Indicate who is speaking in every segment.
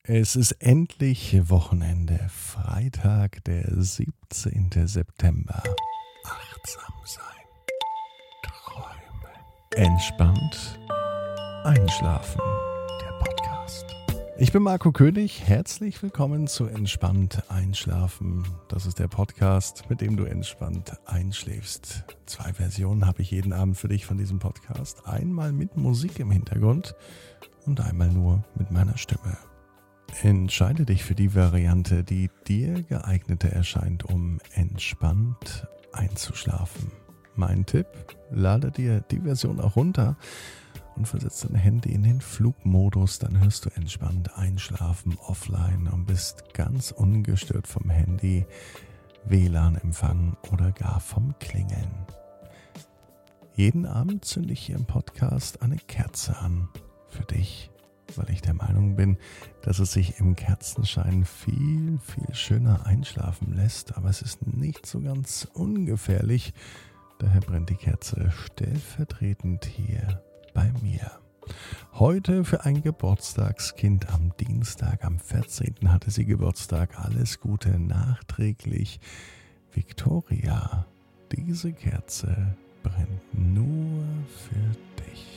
Speaker 1: Es ist endlich Wochenende, Freitag, der 17. September. Achtsam sein, träumen, entspannt einschlafen. Der Podcast. Ich bin Marco König, herzlich willkommen zu Entspannt einschlafen. Das ist der Podcast, mit dem du entspannt einschläfst. 2 Versionen habe ich jeden Abend für dich von diesem Podcast. Einmal mit Musik im Hintergrund und einmal nur mit meiner Stimme. Entscheide dich für die Variante, die dir geeigneter erscheint, um entspannt einzuschlafen. Mein Tipp: lade dir die Version auch runter und versetze dein Handy in den Flugmodus, dann hörst du entspannt einschlafen offline und bist ganz ungestört vom Handy, WLAN-Empfang oder gar vom Klingeln. Jeden Abend zünde ich hier im Podcast eine Kerze an für dich, weil ich der Meinung bin, dass es sich im Kerzenschein viel, viel schöner einschlafen lässt, aber es ist nicht so ganz ungefährlich. Daher brennt die Kerze stellvertretend hier bei mir. Heute für ein Geburtstagskind am Dienstag, am 14. hatte sie Geburtstag. Alles Gute nachträglich. Victoria, diese Kerze brennt nur für dich.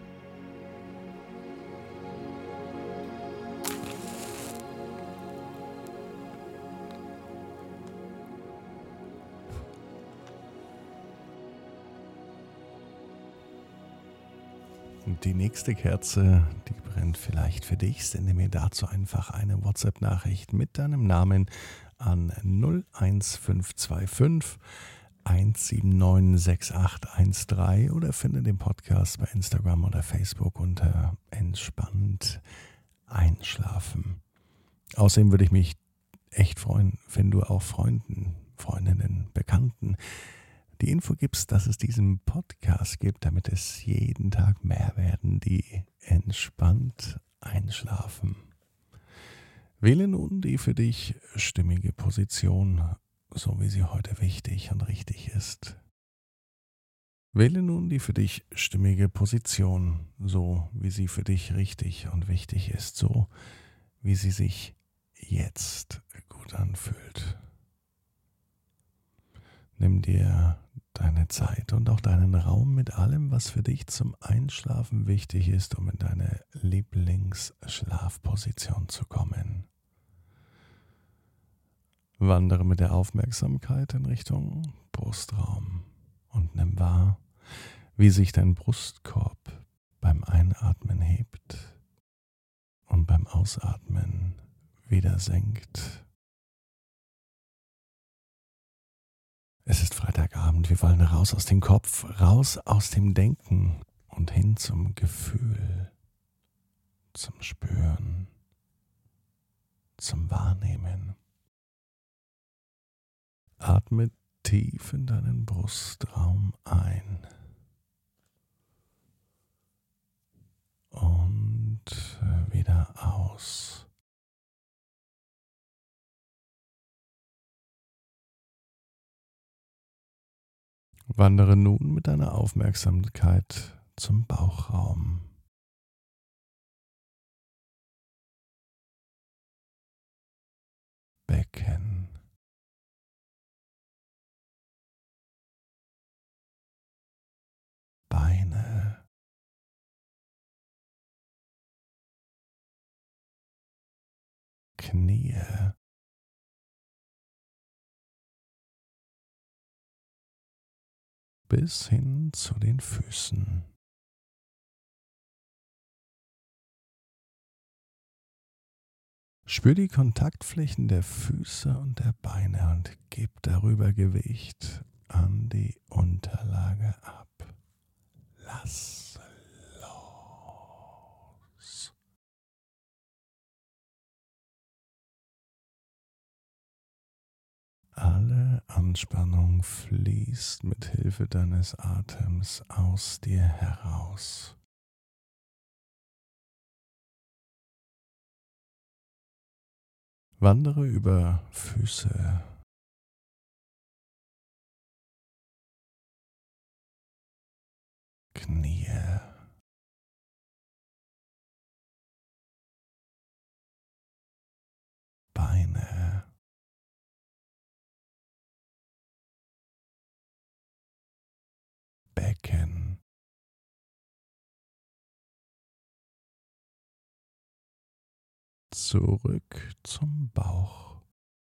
Speaker 1: Die nächste Kerze, die brennt vielleicht für dich. Sende mir dazu einfach eine WhatsApp-Nachricht mit deinem Namen an 01525 179 6813 oder finde den Podcast bei Instagram oder Facebook unter Entspannt einschlafen. Außerdem würde ich mich echt freuen, wenn du auch Freunden, Freundinnen, Bekannten die Info gibst, dass es diesen Podcast gibt, damit es jeden Tag mehr werden, die entspannt einschlafen. Wähle nun die für dich stimmige Position, so wie sie heute wichtig und richtig ist. Wähle nun die für dich stimmige Position, so wie sie für dich richtig und wichtig ist, so wie sie sich jetzt gut anfühlt. Nimm dir deine Zeit und auch deinen Raum mit allem, was für dich zum Einschlafen wichtig ist, um in deine Lieblingsschlafposition zu kommen. Wandere mit der Aufmerksamkeit in Richtung Brustraum und nimm wahr, wie sich dein Brustkorb beim Einatmen hebt und beim Ausatmen wieder senkt. Es ist Freitagabend, wir wollen raus aus dem Kopf, raus aus dem Denken und hin zum Gefühl, zum Spüren, zum Wahrnehmen. Atme tief in deinen Brustraum ein und wieder aus. Wandere nun mit deiner Aufmerksamkeit zum Bauchraum. Becken, Beine, Knie, bis hin zu den Füßen. Spür die Kontaktflächen der Füße und der Beine und gib darüber Gewicht an die Unterlage ab. Lass los. Alle Anspannung fließt mit Hilfe deines Atems aus dir heraus. Wandere über Füße, Knie, zurück zum Bauch.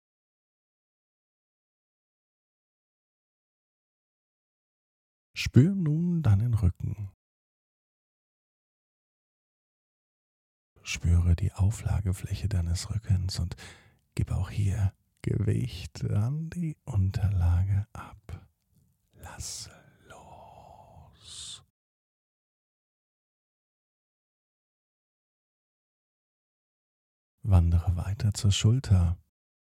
Speaker 1: Spür nun deinen Rücken. Spüre die Auflagefläche deines Rückens und gib auch hier Gewicht an die Unterlage ab. Lass los. Wandere weiter zur Schulter.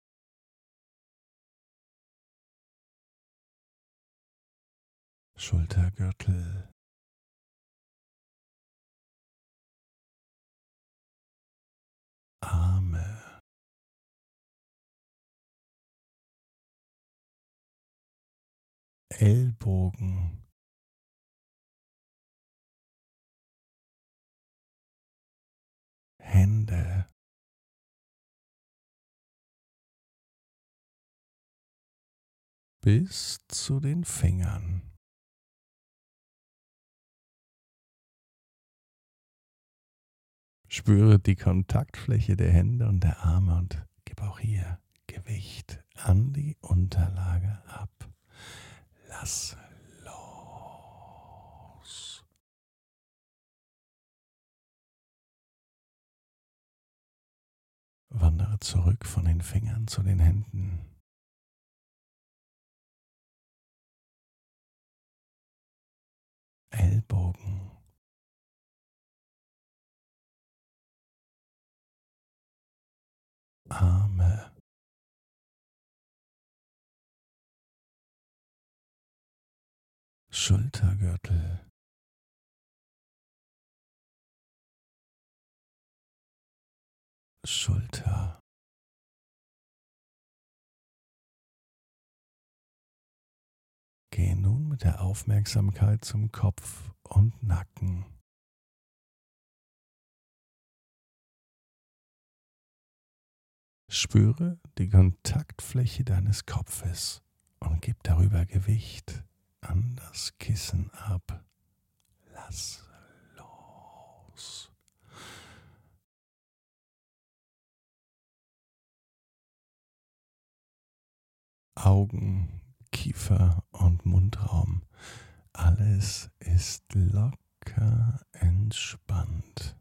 Speaker 1: Schultergürtel. Arme. Ellbogen. Hände. Bis zu den Fingern. Spüre die Kontaktfläche der Hände und der Arme und gib auch hier Gewicht an die Unterlage ab. Lass los. Wandere zurück von den Fingern zu den Händen. Ellbogen. Arme. Schultergürtel. Schulter. Gehe nun mit der Aufmerksamkeit zum Kopf und Nacken. Spüre die Kontaktfläche deines Kopfes und gib darüber Gewicht an das Kissen ab. Lass los. Augen, Kiefer und Mundraum. Alles ist locker entspannt.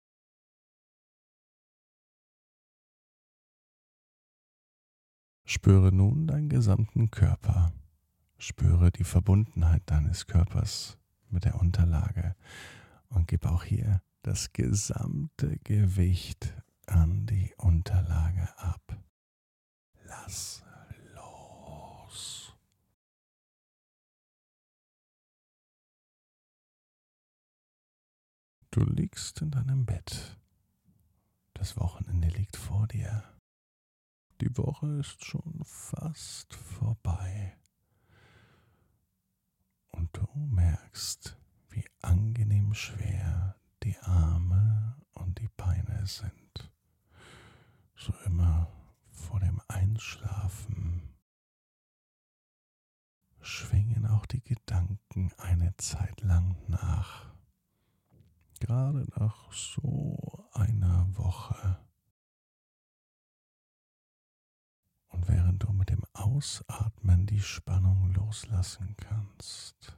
Speaker 1: Spüre nun deinen gesamten Körper. Spüre die Verbundenheit deines Körpers mit der Unterlage und gib auch hier das gesamte Gewicht an die Unterlage ab. Lass los. Du liegst in deinem Bett. Das Wochenende liegt vor dir. Die Woche ist schon fast vorbei. Und du merkst, wie angenehm schwer die Arme und die Beine sind. So immer vor dem Einschlafen schwingen auch die Gedanken eine Zeit lang nach. Gerade nach so einer Woche. Und während du mit dem Ausatmen die Spannung loslassen kannst,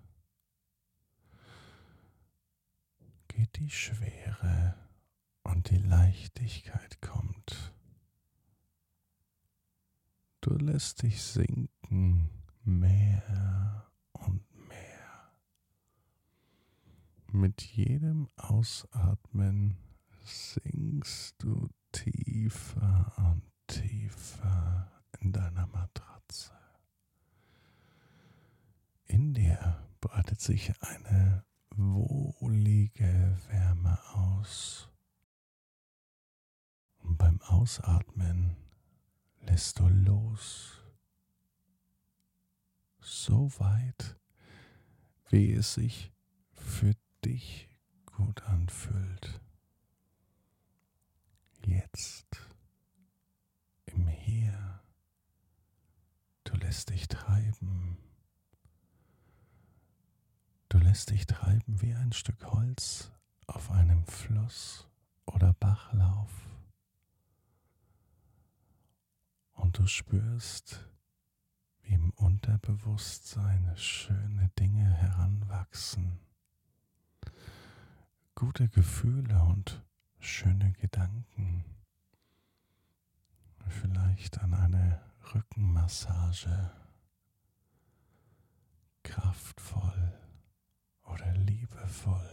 Speaker 1: geht die Schwere und die Leichtigkeit kommt. Du lässt dich sinken, mehr und mehr. Mit jedem Ausatmen sinkst du tiefer und tiefer in deiner Matratze. In dir breitet sich eine wohlige Wärme aus. Und beim Ausatmen lässt du los. So weit, wie es sich für dich gut anfühlt. Jetzt, im Hier, du lässt dich treiben. Du lässt dich treiben wie ein Stück Holz auf einem Fluss oder Bachlauf. du spürst, wie im Unterbewusstsein schöne Dinge heranwachsen, gute Gefühle und schöne Gedanken, vielleicht an eine Rückenmassage, kraftvoll oder liebevoll,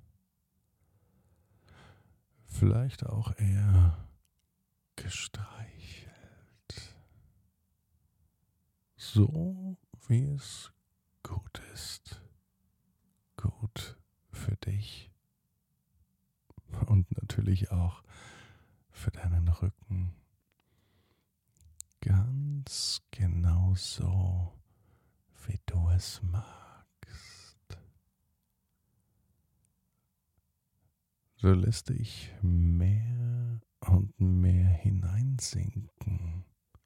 Speaker 1: vielleicht auch eher gestreichelt, so wie es gut ist, gut für dich und natürlich auch für deinen Rücken, ganz genau so, wie du es magst. Du lässt dich mehr und mehr hineinsinken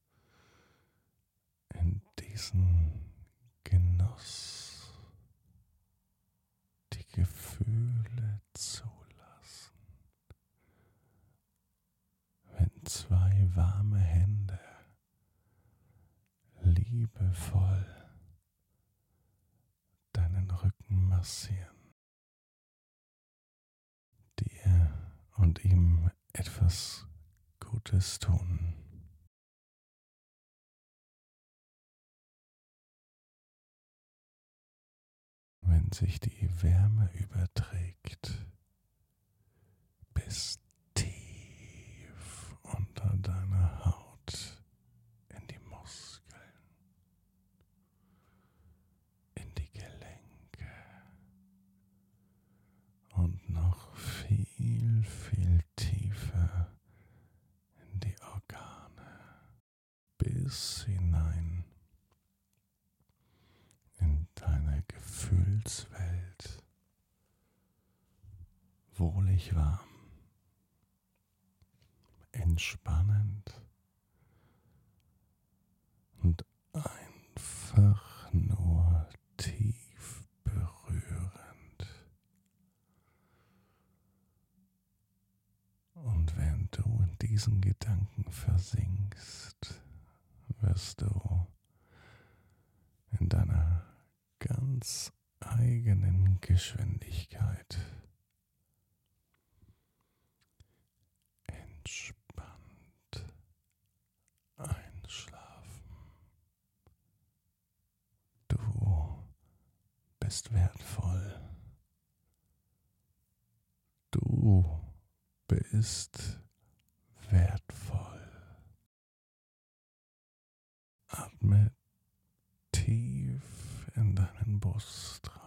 Speaker 1: in diesen Genuss, die Gefühle zulassen, wenn zwei warme Hände liebevoll deinen Rücken massieren, dir und ihm etwas Gutes tun. Wenn sich die Wärme überträgt bis tief unter deiner Haut in die Muskeln, in die Gelenke und noch viel, viel tiefer in die Organe, bis hinein in deine Gefühlswelt, wohlig warm, entspannend und einfach nur tief berührend. Und während du in diesen Gedanken versinkst, wirst du in deiner ganz eigenen Geschwindigkeit entspannt einschlafen. Du bist wertvoll. Du bist wertvoll. Atme tief in deinen Brustraum.